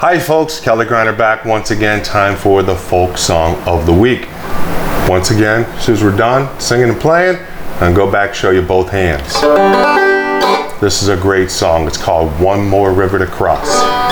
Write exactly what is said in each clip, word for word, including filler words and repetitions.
Hi folks, Kelly Griner back once again. Time for the folk song of the week. Once again, as soon as we're done singing and playing, I'm gonna go back, show you both hands. This is a great song. It's called One More River to Cross.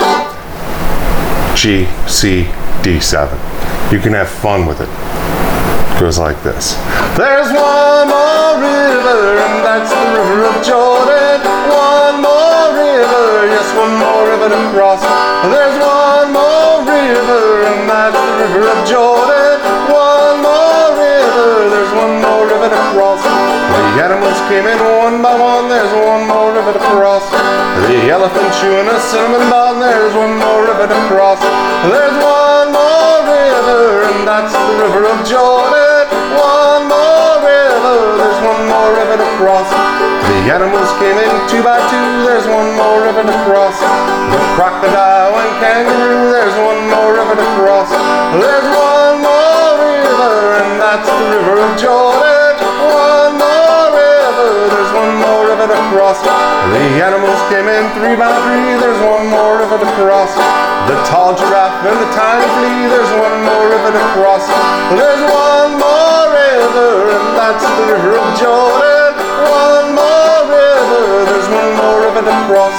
G, C, D seven. You can have fun with it. It goes like this. There's one more river, and that's the river of Jordan. One more river, yes, one more river to cross. There's one more river, and that's the river of Jordan. One more river, there's one more river to cross. The animals came in one by one, there's one more river to cross. The elephant chewing a cinnamon bun, there's one more river to cross. There's one more river, and that's the river of Jordan. One more river, there's one more river to cross. The animals came in two by two, there's one more river to cross. The crocodile and kangaroo, there's one more river to cross. There's one more river, and that's the river of Jordan. One more river, there's one more river to cross. The animals came in three by three, there's one more river to cross. The tall giraffe and the tiny flea, there's one more river to cross. There's one more river, and that's the river of Jordan. One more river, there's one more river to cross.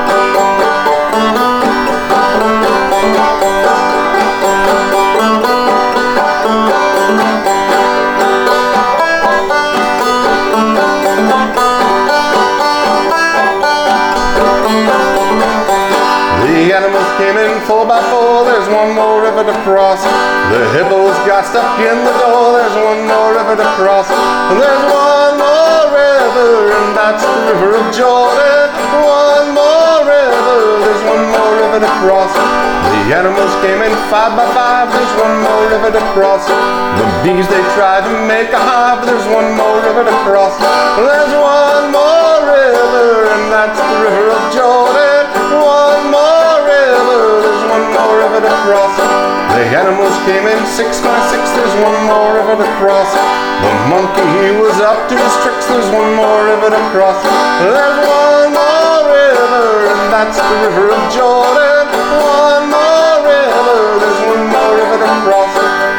The animals came in four by four, there's one more river to cross. The hippos got stuck in the door, there's one more river to cross. There's one more river, and that's the river of Jordan. One more river, there's one more river to cross. The animals came in five by five, there's one more river to cross. The bees, they tried to make a hive, there's one more river to cross. There's one more river, and that's the river of Jordan. One more river, there's one more river to cross. The animals came in six by six, there's one more river to cross. The monkey, he was up to his tricks, there's one more river to cross. There's one more river, and that's the river of Jordan. One more river, there's one more river to cross.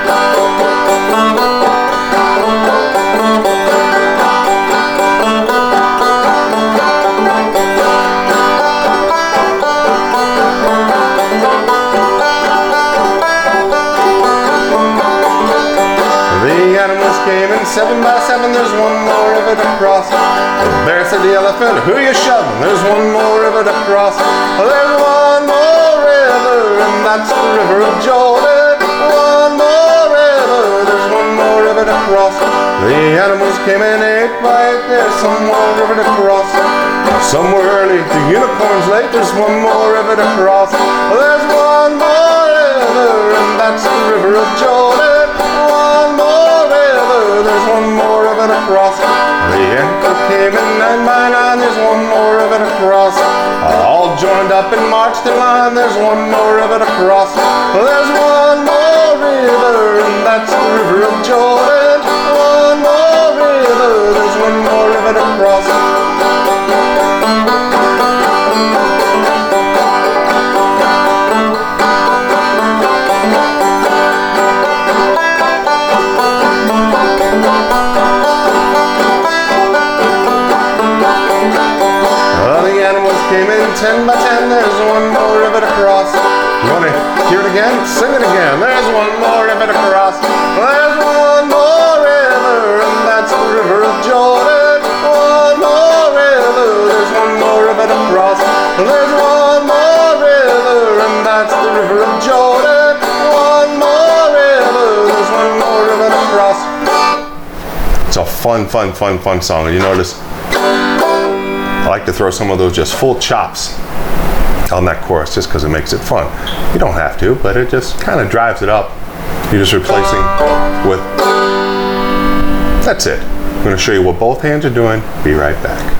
Came in seven by seven, there's one more river to cross. The bear said to the elephant, who you shoving? There's one more river to cross. There's one more river, and that's the river of Jordan. One more river, there's one more river to cross. The animals came in eight by eight, there's some more river to cross. Some were early, the unicorns late, there's one more river to cross. There's one more river, and that's the river of Jordan. One more river, there's one more river to cross. The emperor came in nine by nine, there's one more river to cross. All joined up and marched in line, there's one more river to cross. There's one more river, and that's the river of Jordan. One more river, there's one more river to cross. Came in ten by ten, there's one more river to cross. You want to hear it again? Sing it again. There's one more river to cross. There's one more river, and that's the river of Jordan. One more river, there's one more river to cross. There's one more river, and that's the river of Jordan. One more river, there's one more river to cross. It's a fun, fun, fun, fun song. You notice I like to throw some of those just full chops on that chorus just because it makes it fun. You don't have to, but it just kind of drives it up. You're just replacing with, that's it. I'm going to show you what both hands are doing. Be right back.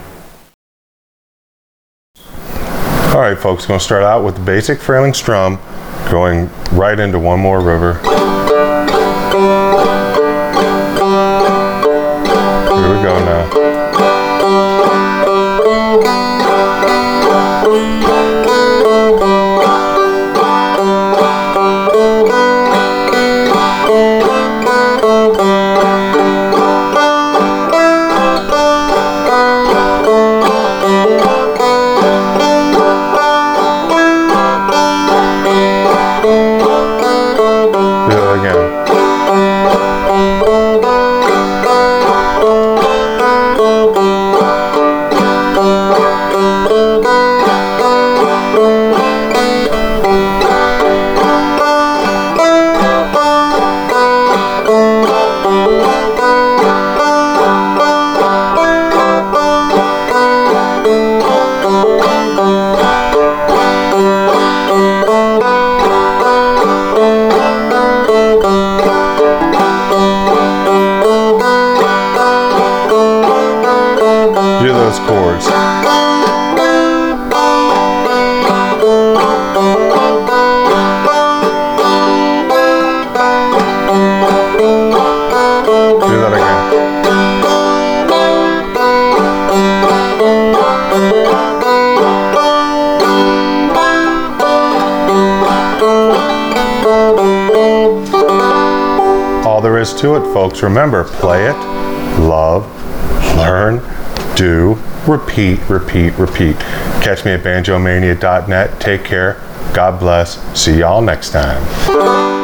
All right, folks, going to start out with the basic frailing strum, going right into One More River. Here we go now. Do those chords. Do that again. All there is to it, folks. Remember, play it, love, learn, do, repeat, repeat, repeat. Catch me at banjo mania dot net. Take care. God bless. See y'all next time.